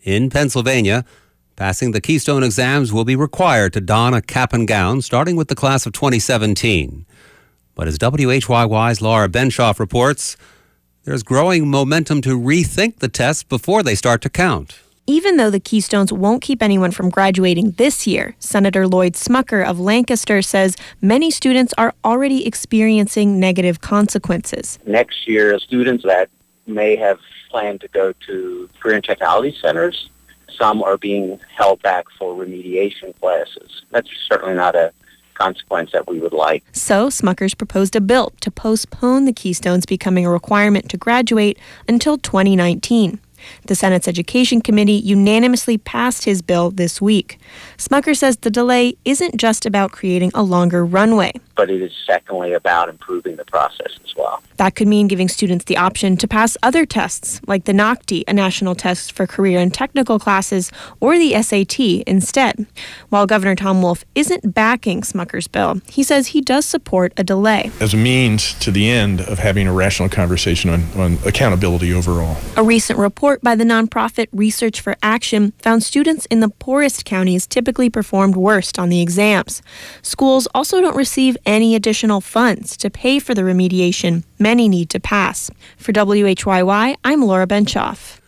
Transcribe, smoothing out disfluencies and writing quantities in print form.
In Pennsylvania, passing the Keystone exams will be required to don a cap and gown, starting with the class of 2017. But as WHYY's Laura Benshoff reports, there's growing momentum to rethink the tests before they start to count. Even though the Keystones won't keep anyone from graduating this year, Senator Lloyd Smucker of Lancaster says many students are already experiencing negative consequences. Next year, students that may have planned to go to career and technology centers, some are being held back for remediation classes. That's certainly not a consequence that we would like. So Smucker's proposed a bill to postpone the Keystones becoming a requirement to graduate until 2019. The Senate's Education Committee unanimously passed his bill this week. Smucker says the delay isn't just about creating a longer runway, but it is secondly about improving the process as well. That could mean giving students the option to pass other tests, like the NACTE, a national test for career and technical classes, or the SAT instead. While Governor Tom Wolf isn't backing Smucker's bill, he says he does support a delay. As a means to the end of having a rational conversation on accountability overall. A recent report by the nonprofit Research for Action found students in the poorest counties typically performed worst on the exams. Schools also don't receive any additional funds to pay for the remediation many need to pass. For WHYY, I'm Laura Benshoff.